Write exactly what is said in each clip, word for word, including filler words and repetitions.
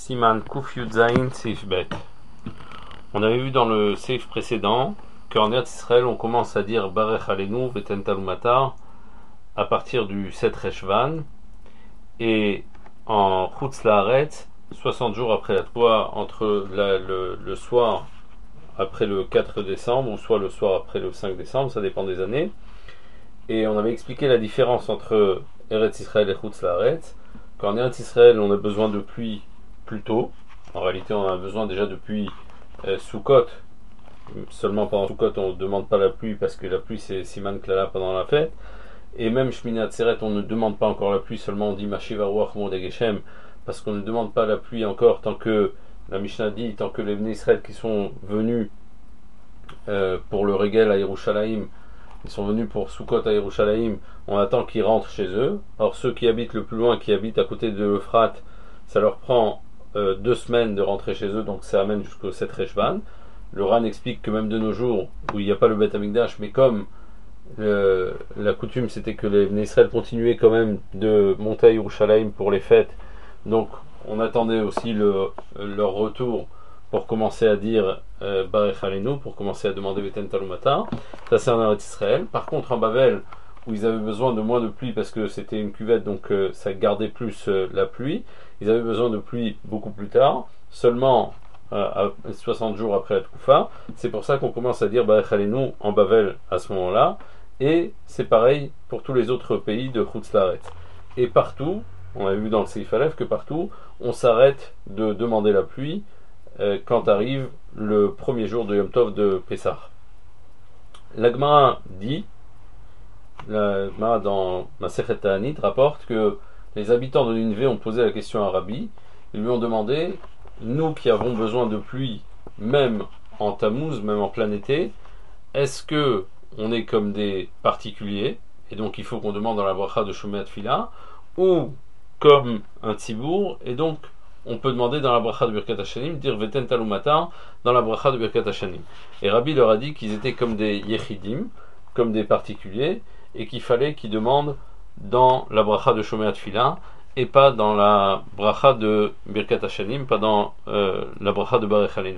Siman Kuf Yudzaïn Seif Bet. On avait vu dans le Seif précédent qu'en Eretz Israël on commence à dire Barech Alenu Veten Talumatar à partir du sept Reshvan, et en Chutz Laaretz, soixante jours après la Toua, entre la, le, le soir après le quatre décembre ou soit le soir après le cinq décembre, ça dépend des années. Et on avait expliqué la différence entre Eretz Israël et Chutz Laaretz. Qu'en Eretz Israël on a besoin de pluie plus tôt. En réalité on a besoin déjà de pluie euh, Sukkot. Seulement pendant Sukkot on ne demande pas la pluie parce que la pluie c'est Siman Klala pendant la fête. Et même Shmini Atzeret on ne demande pas encore la pluie, seulement on dit Mashiv Ruach Mod Geshem, parce qu'on ne demande pas la pluie encore tant que la Mishnah dit, tant que les Bnei Israël qui sont venus euh, pour le Regel à Yerushalayim, ils sont venus pour Sukkot à Yerushalayim, on attend qu'ils rentrent chez eux. Or ceux qui habitent le plus loin, qui habitent à côté de l'Euphrate, ça leur prend euh, deux semaines de rentrer chez eux, donc ça amène jusqu'au sept Reshvan. Le Ran explique que même de nos jours, où il n'y a pas le Beth Amikdash, mais comme le, la coutume c'était que les Bnei Israël continuaient quand même de monter à Yerushalayim pour les fêtes, donc on attendait aussi le, leur retour pour commencer à dire euh, Barech Alenu, pour commencer à demander Veten Talumatar. Ça c'est en Eretz Israël. Par contre en Bavel, où ils avaient besoin de moins de pluie parce que c'était une cuvette, donc euh, ça gardait plus euh, la pluie, ils avaient besoin de pluie beaucoup plus tard, seulement euh, à soixante jours après la Tkufa. C'est pour ça qu'on commence à dire Barech Alenu en Bavel à ce moment-là, et c'est pareil pour tous les autres pays de Chutz Laaretz. Et partout, on a vu dans le Seif Aleph que partout, on s'arrête de demander la pluie euh, quand arrive le premier jour de Yom Tov de Pessah. La Gemara dit, la Gemara dans Masechet Ta'anit rapporte que les habitants de Ninvé ont posé la question à Rabbi. Ils lui ont demandé, nous qui avons besoin de pluie même en Tammuz, même en plein été, est-ce que on est comme des particuliers et donc il faut qu'on demande dans la bracha de Shomei Tefila, ou comme un tzibour, et donc on peut demander dans la bracha de Birkat Hashanim, dire Veten Talumatar dans la bracha de Birkat Hashanim. Et Rabbi leur a dit qu'ils étaient comme des yechidim, comme des particuliers, et qu'il fallait qu'ils demandent dans la bracha de Shomei Tefila et pas dans la bracha de Birkat Hashanim, pas dans euh, la bracha de Barech Alenu.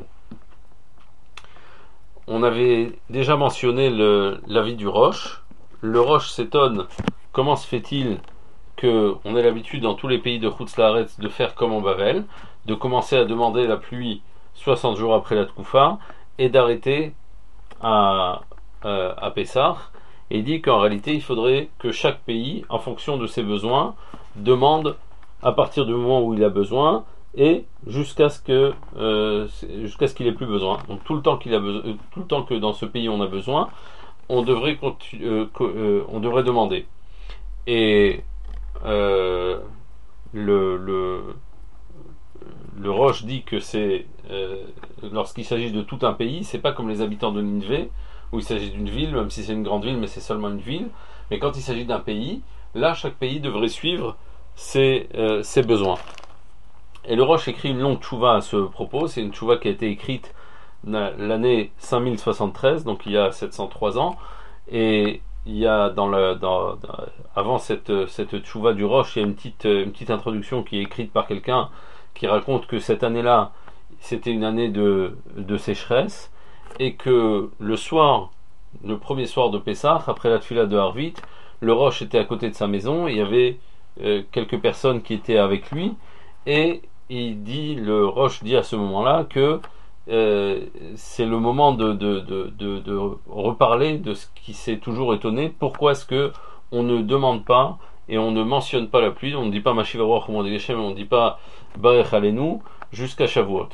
On avait déjà mentionné le, l'avis du Roche. Le Roche s'étonne, comment se fait-il qu'on ait l'habitude dans tous les pays de Chutz Laaretz de faire comme en Bavel, de commencer à demander la pluie soixante jours après la Tkufa et d'arrêter à, à, à Pessah. Et il dit qu'en réalité il faudrait que chaque pays, en fonction de ses besoins, demande à partir du moment où il a besoin et jusqu'à ce que euh, jusqu'à ce qu'il ait plus besoin. Donc tout le temps qu'il a besoin, tout le temps que dans ce pays on a besoin, on devrait continu- euh, euh, on devrait demander. Et euh, le, le le Roche dit que c'est euh, lorsqu'il s'agit de tout un pays, c'est pas comme les habitants de Ninvé où il s'agit d'une ville, même si c'est une grande ville, mais c'est seulement une ville. Mais quand il s'agit d'un pays, là chaque pays devrait suivre ses, euh, ses besoins. Et le Roche écrit une longue tchouva à ce propos. C'est une tchouva qui a été écrite l'année cinq mille soixante-treize, donc il y a sept cent trois ans. Et il y a dans le, dans, dans, avant cette, cette tchouva du Roche, il y a une petite, une petite introduction qui est écrite par quelqu'un qui raconte que cette année-là, c'était une année de, de sécheresse, et que le soir, le premier soir de Pessah, après la tefila de Harvit, le Roche était à côté de sa maison, et il y avait euh, quelques personnes qui étaient avec lui, et il dit, le Roche dit à ce moment-là que euh, c'est le moment de, de, de, de, de reparler de ce qui s'est toujours étonné, pourquoi est-ce que on ne demande pas et on ne mentionne pas la pluie, on ne dit pas Mashiv Ruach Mod Geshem, on ne dit pas Barech Alenu jusqu'à Shavuot.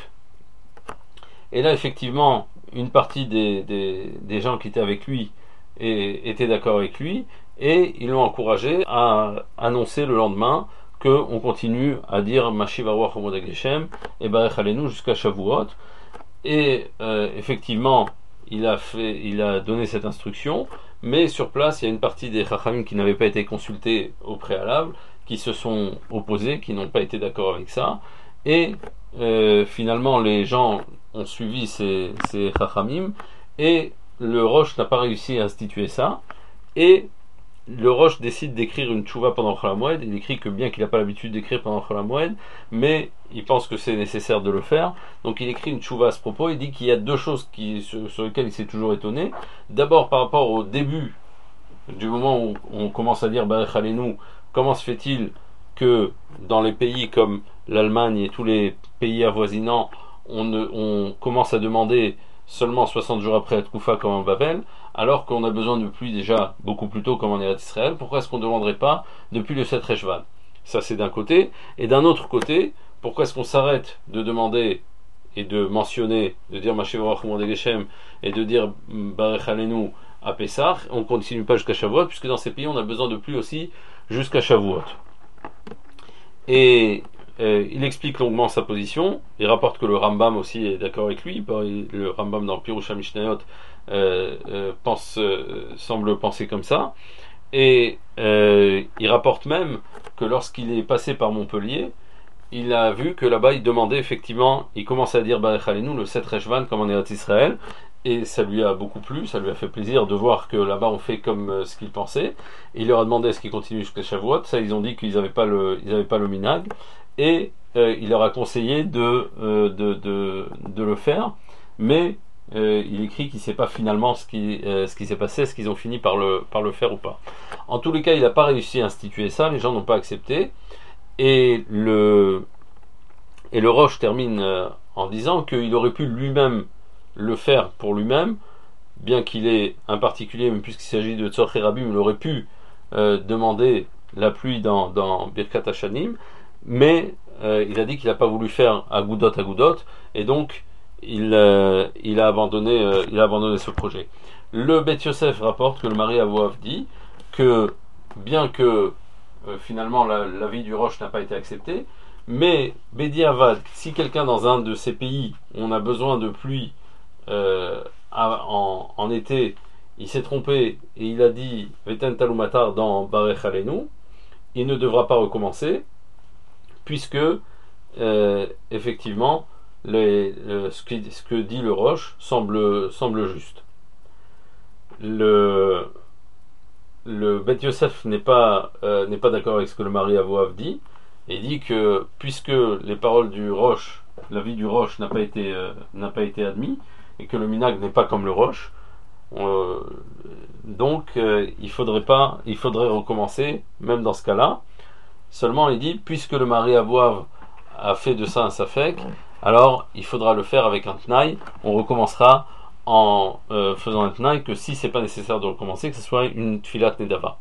Et là effectivement une partie des, des, des gens qui étaient avec lui et, étaient d'accord avec lui, et ils l'ont encouragé à annoncer le lendemain qu'on continue à dire Mashiv Ruach Mod Geshem et Barech Alenu jusqu'à Shavuot. Et euh, effectivement il a, fait, il a donné cette instruction, mais sur place il y a une partie des Chachamim qui n'avaient pas été consultés au préalable, qui se sont opposés, qui n'ont pas été d'accord avec ça, et euh, finalement les gens ont suivi ces, ces Chachamim, et le Roche n'a pas réussi à instituer ça, et le Roche décide d'écrire une tchouva pendant Chol HaMoed. Il écrit que bien qu'il n'a pas l'habitude d'écrire pendant Chol HaMoed, mais il pense que c'est nécessaire de le faire. Donc il écrit une tchouva à ce propos. Il dit qu'il y a deux choses qui, sur, sur lesquelles il s'est toujours étonné. D'abord par rapport au début, du moment où on commence à dire Barech Aleinu, comment se fait-il que dans les pays comme l'Allemagne et tous les pays avoisinants, on, ne, on commence à demander seulement soixante jours après la Tkoufa comme en Babel, alors qu'on a besoin de pluie déjà beaucoup plus tôt comme en Eretz Israël. Pourquoi est-ce qu'on ne demanderait pas depuis le sept Reshvan? Ça c'est d'un côté. Et d'un autre côté, pourquoi est-ce qu'on s'arrête de demander et de mentionner, de dire Mashiach Geshem et de dire Barech Aleinu à Pessah, on ne continue pas jusqu'à Shavuot, puisque dans ces pays on a besoin de pluie aussi jusqu'à Shavuot. Et Euh, il explique longuement sa position. Il rapporte que le Rambam aussi est d'accord avec lui. Le Rambam dans Pirush HaMishnayot euh, euh, pense, euh, semble penser comme ça. Et euh, il rapporte même que lorsqu'il est passé par Montpellier, il a vu que là-bas il demandait effectivement, il commençait à dire Barech Aleinu le sept Reshvan comme en Eretz Israël, et ça lui a beaucoup plu, ça lui a fait plaisir de voir que là-bas on fait comme euh, ce qu'il pensait. Et il leur a demandé est-ce qu'il continue jusqu'à Shavuot. Ça, ils ont dit qu'ils n'avaient pas le, ils n'avaient pas le minag. Et euh, il leur a conseillé de, euh, de, de, de le faire, mais euh, il écrit qu'il ne sait pas finalement ce qui, euh, ce qui s'est passé, est-ce qu'ils ont fini par le, par le faire ou pas. En tous les cas, il n'a pas réussi à instituer ça, les gens n'ont pas accepté, et le, et le Roche termine euh, en disant qu'il aurait pu lui-même le faire pour lui-même, bien qu'il est un particulier, même puisqu'il s'agit de Tzorche Rabim, il aurait pu euh, demander la pluie dans, dans Birkat Hashanim, mais euh, il a dit qu'il n'a pas voulu faire Agoudot Agoudot, et donc il, euh, il, a abandonné, euh, il a abandonné ce projet. Le Beth Yosef rapporte que le mari Avouav dit que bien que euh, finalement la, la vie du Roche n'a pas été acceptée, mais Bedi Avad, si quelqu'un dans un de ces pays on a besoin de pluie euh, en, en été, il s'est trompé et il a dit Veten Talumatar dans Barech Aleinu, il ne devra pas recommencer, puisque euh, effectivement les, euh, ce, qui, ce que dit le Roche semble, semble juste. Le, le Beth Yosef n'est pas, euh, n'est pas d'accord avec ce que le mari Avouav dit, et dit que puisque les paroles du Roche, la vie du Roche n'a pas été, euh, n'a pas été admis, et que le minag n'est pas comme le Roche, euh, donc euh, il faudrait pas, il faudrait recommencer, même dans ce cas-là. Seulement, il dit, puisque le mari Avouav a fait de ça un safek, alors il faudra le faire avec un tnaï. On recommencera en euh, faisant un tnaï que si c'est pas nécessaire de recommencer, que ce soit une tfilat nedava.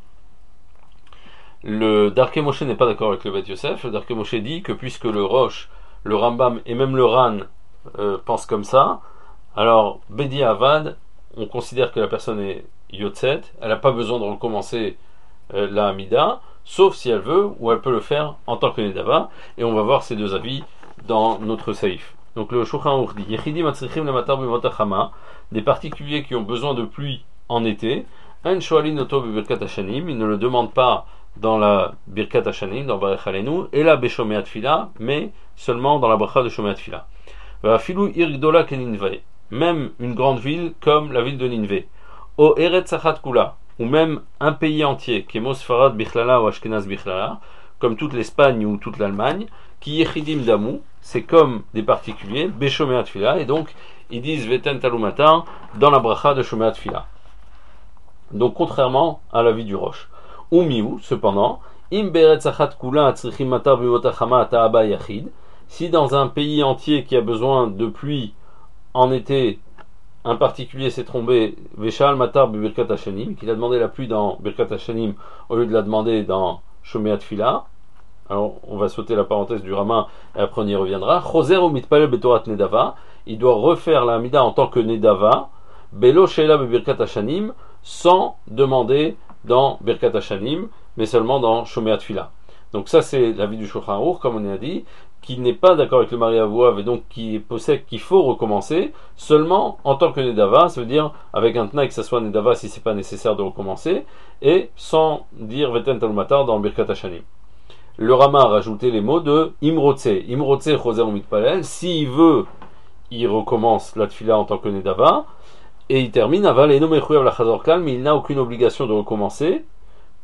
Le Darkei Moshe n'est pas d'accord avec le Beth Yosef. Le Darkei Moshe dit que puisque le Roche, le Rambam et même le Ran euh, pensent comme ça, alors Bedi Avad, on considère que la personne est Yotzet, elle n'a pas besoin de recommencer euh, la Hamida, sauf si elle veut, ou elle peut le faire en tant que Nedava, et on va voir ces deux avis dans notre saïf. Donc le Shulchan Aruch dit Yechidim atzrichim lematar b'mot hachama, des particuliers qui ont besoin de pluie en été, un shoalin oto b'birkat hashanim, ils ne le demandent pas dans la birkat hashanim, dans Barech Aleinu, et la b'shomeat fila, mais seulement dans la bracha de shomeat fila. Va'afilu ir gdola keninve, même une grande ville comme la ville de Ninvé, o eretz achat kula, ou même un pays entier, Kemos Farad Bichlala ou Ashkenaz Bichlala, comme toute l'Espagne ou toute l'Allemagne, qui Yechidim Damou, c'est comme des particuliers, Beshomeat Fila, et donc ils disent Veten Talumatar dans la bracha de Shomeat Fila. Donc contrairement à l'avis du Roche. Ou Miou, cependant, Im Beretz Achat Kula Atzrichim Matar Bimotachama Ta'aba Yachid, si dans un pays entier qui a besoin de pluie en été, un particulier s'est trompé, Veshal Matar Birkat Hashanim, qu'il a demandé la pluie dans Birkat Hashanim au lieu de la demander dans Shomeat Fila. Alors, on va sauter la parenthèse du Rama et après on y reviendra. Choser ou Mitpalel Betorat Nedava, il doit refaire la Hamida en tant que Nedava, Belo Sheila Birkat Hashanim, sans demander dans Birkat Hashanim, mais seulement dans Shomeat Fila. Donc, ça, c'est l'avis du Shulchan Aruch, comme on a dit, qui n'est pas d'accord avec le mari Avouav et donc qui possède qu'il faut recommencer seulement en tant que Nedava, ça veut dire avec un tnaï que ça soit Nedava si c'est pas nécessaire de recommencer, et sans dire Veten Talumatar dans Birkat Hashanim. Le Rama a rajouté les mots de Imrotse, Imrotse Choser ou Mitpalel, s'il veut, il recommence la tfila en tant que Nedava, et il termine Aval Eno Mechuyav la Chazor Klal, mais il n'a aucune obligation de recommencer,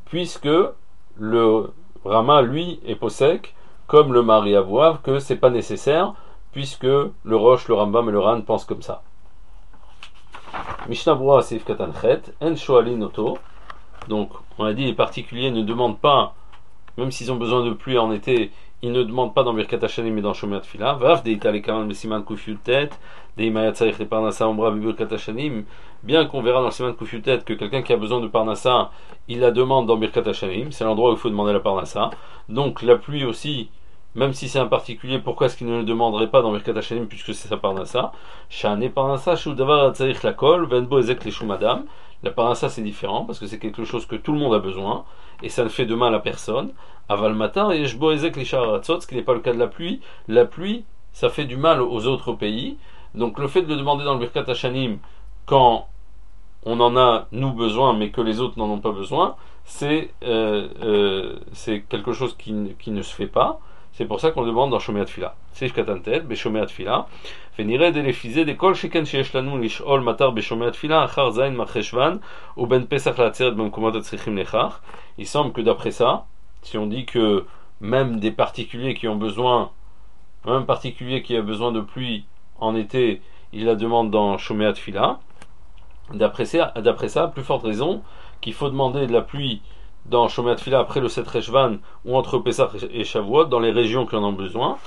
puisque le Rama, lui, est posek, comme le mari Avouav, que c'est pas nécessaire, puisque le Roche, le Rambam et le Ran pensent comme ça. Mishnah Brura Seif Katan Chet, En Shoalin Oto. Donc, on a dit, les particuliers ne demandent pas, même s'ils ont besoin de pluie en été, ils ne demandent pas dans Birkat Hashanim mais dans Shomer Tefila. Vav Deita Lekaman Besiman Kufiyutet, Deimaya Tzarich le Parnassa Ombra Birkat Hashanim. Bien qu'on verra dans le Siman Kufiyutet que quelqu'un qui a besoin de Parnassa, il la demande dans Birkat Hashanim. C'est l'endroit où il faut demander la Parnassa. Donc, la pluie aussi, même si c'est un particulier, pourquoi est-ce qu'il ne le demanderait pas dans Birkat Hashanim puisque c'est sa Parnassa? Shane Parnassa, Shudavar Tzarich Lakol, Venbo Ezek le Shumadam. La parnassa c'est différent parce que c'est quelque chose que tout le monde a besoin et ça ne fait de mal à personne. Aval matin et Yeshbo Ezek Lishar Ratzot, ce qui n'est pas le cas de la pluie. La pluie, ça fait du mal aux autres pays. Donc le fait de le demander dans le Birkat Hashanim quand on en a nous besoin mais que les autres n'en ont pas besoin, c'est, euh, euh, c'est quelque chose qui, qui ne se fait pas. C'est pour ça qu'on le demande dans Shomer Tefila. C'est Katantel, Beshomer Tefila. Venire de l'effiser des kol sheken sheyesh lanu lishol matar Beshomer Tefila achar zayin macheshvan ou ben pesach la'atzeret b'mkomot hatzrichim lechach. Il semble que d'après ça, si on dit que même des particuliers qui ont besoin, même un particulier qui a besoin de pluie en été, il la demande dans Shomer Tefila. D'après ça, d'après ça, plus forte raison qu'il faut demander de la pluie dans Shomer Tefila après le sept Reshvan ou entre Pesach et Shavuot dans les régions qui en ont besoin.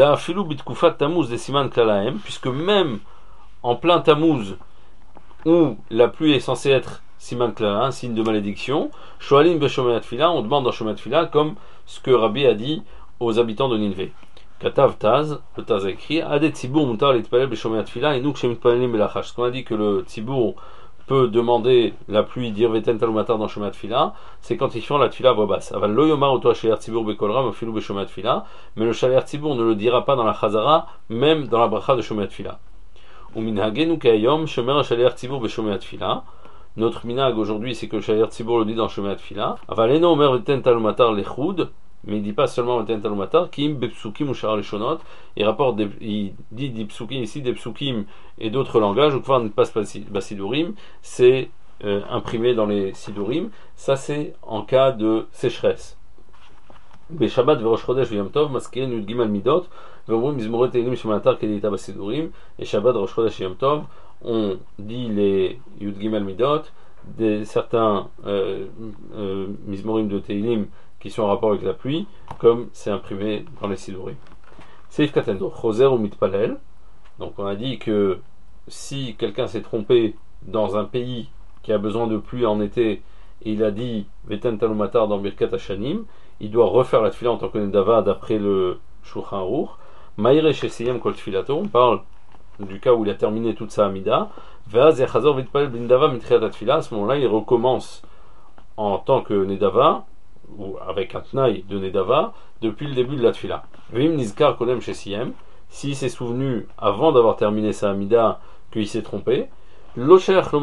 Puisque même en plein Tammuz où la pluie est censée être Siman Klala, un signe de malédiction, Shoalim Beshomer Tefila, on demande dans Shomer Tefila comme ce que Rabbi a dit aux habitants de Ninvé. Katav Taz, le Taz a écrit Adet Tzibour Mutar Litpalel Beshomer Tefila et nous Shemitpalelim Belachash. Ce qu'on a dit que le Tzibour peut demander la pluie, dire Veten Talumatar dans Shomer Tefila, c'est quand ils font la Tefila à voix basse. Aval lo yomar oto Shaler Tzibour bekolram afilu beshomer Tefila, mais le Shaler Tzibour ne le dira pas dans la Chazara, même dans la bracha de Shomer Tefila. Ou minhagenu kayom shomer Shaler Tzibour beshomer Tefila. Notre minhag aujourd'hui, c'est que le Shaler Tzibour le dit dans Shomer Tefila. Aval eno omer Veten Talumatar lechud, mais il ne dit pas seulement Veten Talumatar, kim bepsukim ou shar leshonot. Il rapporte, des, il dit des psukim ici, des psukim et d'autres langages, ou ne passe pas basidurim, c'est euh, imprimé dans les sidurim. Ça c'est en cas de sécheresse. Beshabbat verosh chodesh v'yom tov maskirin yud gimel midot ve'omrim mizmoret teilim shematar kedita basidurim. Et Shabbat rosh chodesh yom tov, on dit les yud gimel midot, des certains euh, euh, mizmorim de teilim qui sont en rapport avec la pluie, comme c'est imprimé dans les sidurim. Seif katendo choser ou mitpalel. Donc on a dit que si quelqu'un s'est trompé dans un pays qui a besoin de pluie en été et il a dit Veten Talumatar dans Birkat Hashanim, il doit refaire la tefila en tant que Nedava d'après le Shulchan Aruch. Maïre Shesiyem Kol Tfilato, on parle du cas où il a terminé toute sa Amida. Ve'az Yachazor Vitpalel Bindava Mitchiat Tefila, à ce moment-là il recommence en tant que Nedava, ou avec un tnaï de Nedava, depuis le début de la tefila. Ve'im Nizkar Kolem Shesiyem, s'il s'est souvenu avant d'avoir terminé sa Amida qu'il s'est trompé, là on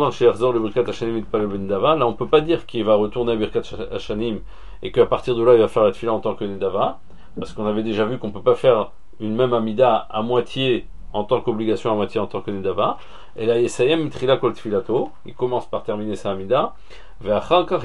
ne peut pas dire qu'il va retourner à Birkat Hashanim et qu'à partir de là il va faire la tefila en tant que Nedava, parce qu'on avait déjà vu qu'on ne peut pas faire une même Amida à moitié en tant qu'obligation, à moitié en tant que Nedava. Et là Yesayem Mitrila Kol Tfilato, il commence par terminer sa Amida, et après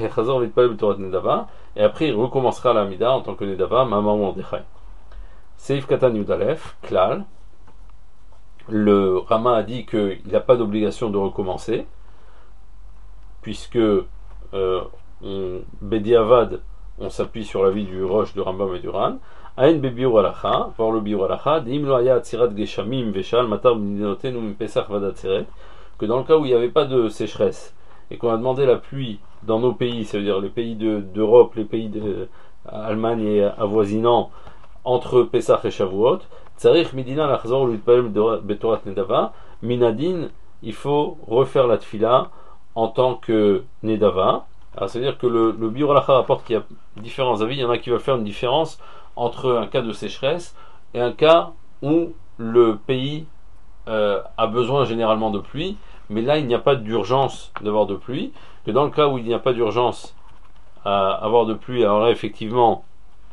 il recommencera la Amida en tant que Nedava, Mama Mordechai. Seif Katan Yudalef, Klal. Le Rama a dit qu'il n'a pas d'obligation de recommencer, puisque euh, on, Bediavad, on s'appuie sur l'avis du Roche, du Rambam et du Ran. Aïn Bebiur Alacha, voir le Biur Alacha, Dim lo haya atzirat geshamim veshal matar b'nidinotenu mipesach vadatzeret, que dans le cas où il n'y avait pas de sécheresse et qu'on a demandé la pluie dans nos pays, c'est-à-dire les pays de, d'Europe, les pays d'Allemagne et avoisinants, entre Pesach et Shavuot, Tzarich Midina Lachzor L'Utpalel Betorat Nedava, Minadin, il faut refaire la tefila en tant que Nedava. Alors, c'est-à-dire que le, le Biur Halacha rapporte qu'il y a différents avis. Il y en a qui veulent faire une différence entre un cas de sécheresse et un cas où le pays euh, a besoin généralement de pluie, mais là il n'y a pas d'urgence d'avoir de pluie. Que dans le cas où il n'y a pas d'urgence à avoir de pluie, alors là effectivement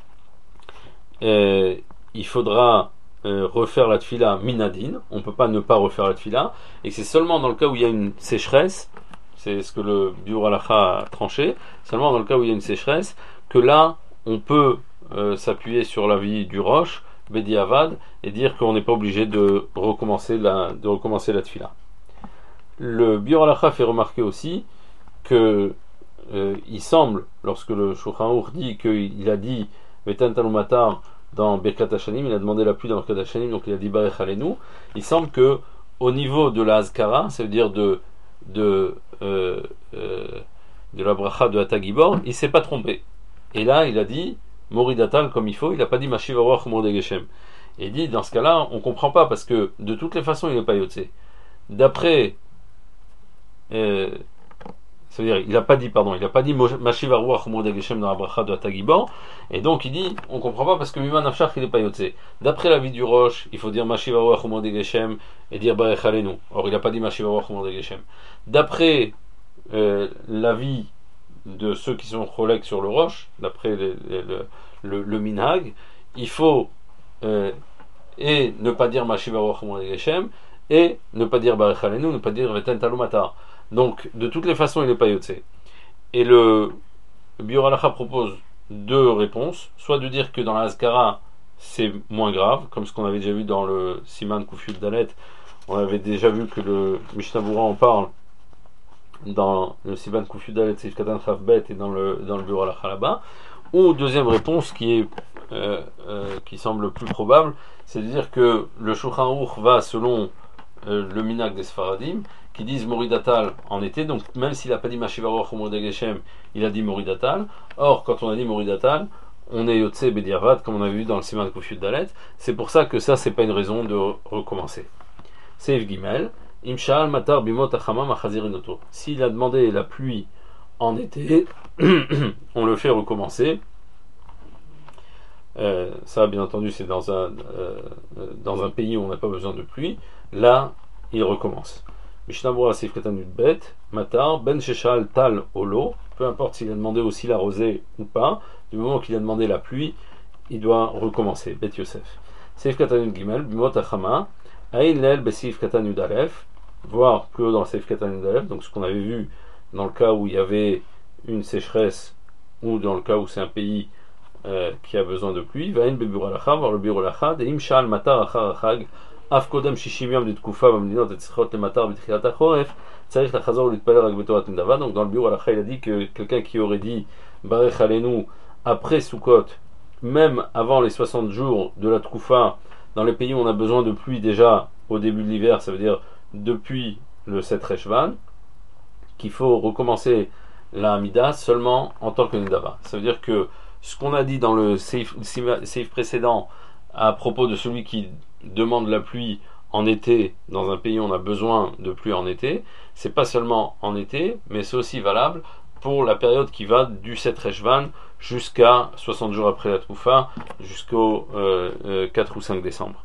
euh, il faudra euh, refaire la tefila minadine. On ne peut pas ne pas refaire la tefila, et c'est seulement dans le cas où il y a une sécheresse, c'est ce que le Biur Halacha a tranché, seulement dans le cas où il y a une sécheresse, que là, on peut euh, s'appuyer sur l'avis du Roche, Bedi Avad, et dire qu'on n'est pas obligé de recommencer la, de recommencer la tfila. Le Biur Halacha fait remarquer aussi que euh, il semble, lorsque le Shulchan Aruch dit qu'il a dit Vetan Talumatar dans Birkat Hashanim, il a demandé la pluie dans Birkat Hashanim, donc il a dit Barech Alenu, il semble que au niveau de la Azkara, ça veut dire de de, euh, euh, de la bracha de Hatagibor, il s'est pas trompé. Et là, il a dit Moridatal comme il faut, il n'a pas dit Mashiv Aruach Mordegesham. Et il dit, dans ce cas-là, on comprend pas, parce que de toutes les façons, il n'est pas Yotze. D'après euh, ça veut dire, il n'a pas dit, pardon, il n'a pas dit Mashiv Aruach Mordegesham dans la bracha de Hatagibor, et donc il dit, on comprend pas parce que Miman Afshach il n'est pas Yotze. D'après l'avis du Roche, il faut dire Mashiv Aruach Mordegesham et dire Barech Alenu. Or, il n'a pas dit Mashiv Aruach Mordegesham. D'après euh, l'avis de ceux qui sont cholèques sur le Roche, d'après le, le, le, le Minhag, il faut euh, et ne pas dire Mashiv Aruach Mordegesham et ne pas dire Barech Alenu, ne pas dire Veten Talumatar. Donc, de toutes les façons, il n'est pas Yotze. Et le Biur Halacha propose deux réponses. Soit de dire que dans la Azkara, c'est moins grave, comme ce qu'on avait déjà vu dans le Siman Kufyud Dalet. On avait déjà vu que le Mishnah Berurah en parle dans le Siman Kufyud Dalet, Seif Katan Chav Bet, et dans le, dans le Biur Halacha là-bas. Ou deuxième réponse, qui est euh, euh, qui semble plus probable, c'est de dire que le Shulchan Aruch va selon euh, le Minhag des Sfaradim, qui disent Moridatal en été, donc même s'il n'a pas dit Mashiv Aruach Mordegesham, il a dit Moridatal. Or, quand on a dit Moridatal, on est Yotze Bediavad, comme on a vu dans le Siman Kufyud Dalet. C'est pour ça que ça, c'est pas une raison de recommencer. Seif Gimel, Imshal Matar Bimot Achamam Achazirinoto. S'il a demandé la pluie en été, on le fait recommencer. Euh, ça, bien entendu, c'est dans un, euh, dans un pays où on n'a pas besoin de pluie. Là, il recommence. Mishnah Berurah Seif Katan Bet, Matar, Ben Sheshal Tal Olo, peu importe s'il a demandé aussi la rosée ou pas, du moment qu'il a demandé la pluie, il doit recommencer. Bet Yosef. Seif Katan Gimel, Bimot Achama, Aïn Lel Besif Katan Yudalef, voir plus haut dans le Seif Katan Yudalef, donc ce qu'on avait vu dans le cas où il y avait une sécheresse, ou dans le cas où c'est un pays euh, qui a besoin de pluie, Vaïn Bebur Alacha, voir le Biur Halacha, et Imshal Matar Achar Achag, אף קודם שישים יום לתקופה במדינות הצריכות למטר בתחילת החורף צריך לחזור ולהתפלל רק בתורת נדבה. Donc dans le Biur Halacha il a dit que quelqu'un qui aurait dit Barech Alenu après Sukkot, même avant les soixante jours de la Tkufa, dans les pays où on a besoin de pluie déjà au début de l'hiver, ça veut dire depuis le sept Reshvan, qu'il faut recommencer la Hamida seulement en tant que Nidava. Ça veut dire que ce qu'on a dit dans le Seif précédent à propos de celui qui demande la pluie en été dans un pays où on a besoin de pluie en été, c'est pas seulement en été, mais c'est aussi valable pour la période qui va du sept Reshvan jusqu'à soixante jours après la Troufa, jusqu'au euh, euh, quatre ou cinq décembre.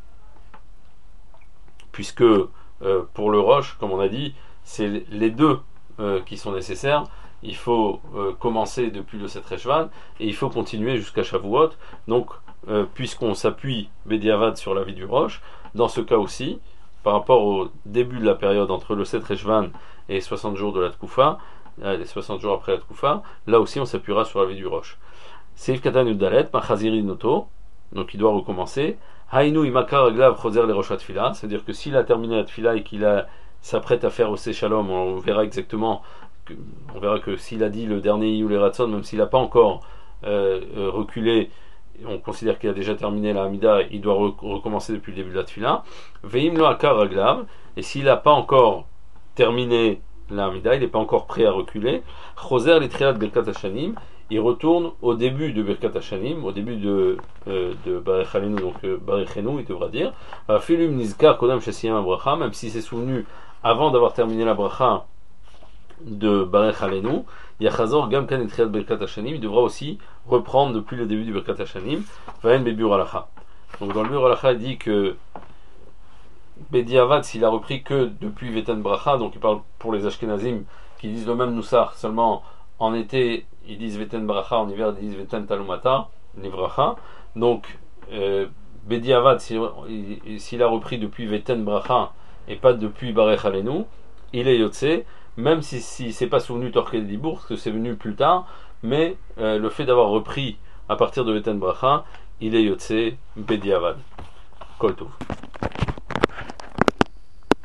Puisque euh, pour le Roche, comme on a dit, c'est les deux euh, qui sont nécessaires. Il faut euh, commencer depuis le sept Reshvan et il faut continuer jusqu'à Shavuot. Donc, euh, puisqu'on s'appuie Bediavad sur la vie du Roche, dans ce cas aussi, par rapport au début de la période entre le sept Reshvan et soixante jours de la Tkufa, euh, les soixante jours après la Tkufa, là aussi on s'appuiera sur la vie du Roche. Seif Katan Udalet, Machaziri Noto, donc il doit recommencer. Hainu Imakar Aglav Choser les Roshat Tfila, c'est-à-dire que s'il a terminé la Tfila et qu'il a, s'apprête à faire au Shalom, on verra exactement. On verra que s'il a dit le dernier Iyul Ratson, même s'il n'a pas encore euh, euh, reculé, on considère qu'il a déjà terminé la Hamida, il doit re- recommencer depuis le début de la Tfila. Veim lo akar aglav, et s'il n'a pas encore terminé la Hamida, il n'est pas encore prêt à reculer, choser les triad Birkat Hashanim, il retourne au début de Birkat Hashanim, au début de, euh, de Barech Alenu, donc euh, Barechenu, il devra dire, Filum Nizkar Kodam Shesiyam Abracha, même s'il s'est souvenu avant d'avoir terminé la Bracha de Barech Alenu, Yachazor Gam Kan Etriat Birkat Hashanim, il devra aussi reprendre depuis le début du Birkat Hashanim, Vayen Bebur Halacha. Donc dans le Biur Halacha, il dit que Bediavad, s'il a repris que depuis Veten Bracha, donc il parle pour les Ashkenazim qui disent le même Noussar, seulement en été ils disent Veten Bracha, en hiver ils disent Veten Talumata, Livracha. Donc euh, Bediavad, s'il a repris depuis Veten Bracha et pas depuis Barech Alenu, il est Yotze, même si, si c'est pas souvenu Torqué Dibour, parce que c'est venu plus tard, mais euh, le fait d'avoir repris à partir de Beten Bracha, il est Yotse Bediavad. Kol Tov.